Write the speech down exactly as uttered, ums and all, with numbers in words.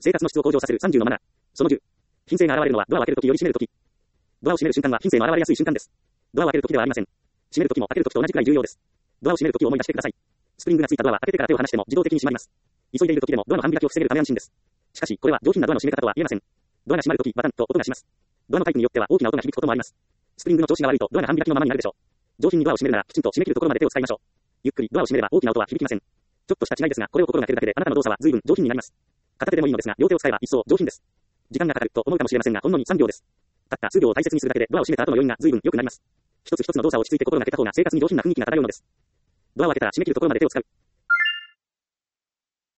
生活の質を向上させるさんじゅうのマナー。そのじゅう。品性が現れるのはドアを開けるときより閉めるとき。ドアを閉める瞬間は品性の現れやすい瞬間です。ドアを開けるときではありません。閉めるときも開けるときと同じくらい重要です。ドアを閉めるときを思い出してください。スプリングがついたドアは開けてから手を離しても自動的に閉まります。急いでいるときでもドアの半開きを防げるため安心です。しかし、これは上品なドアの閉め方とは言えません。ドアが閉まるとき、バタンと音がします。ドアのタイプによっては大きな音が響くこともあります。スプリングの調子が悪いとドアが半開きのままになるでしょう。上品にドアを閉めるならきちんと閉め切るところまで手を使いましょう。ゆっくりドアを閉めれば大きな音は響きません。ちょっとした違いですが、これを心がけるだけであなたの動作は随分上品になります。片手でもいいのですが、両手を使えば一層上品です。時間がかかると思うかもしれませんが、ほんのにさんびょうです。たった数秒を大切にするだけでドアを閉めた後の余韻が随分良くなります。一つ一つの動作を落ち着いて心がけた方が生活に上品な雰囲気が漂うのです。ドアを開けたら閉め切るところまで手を使う。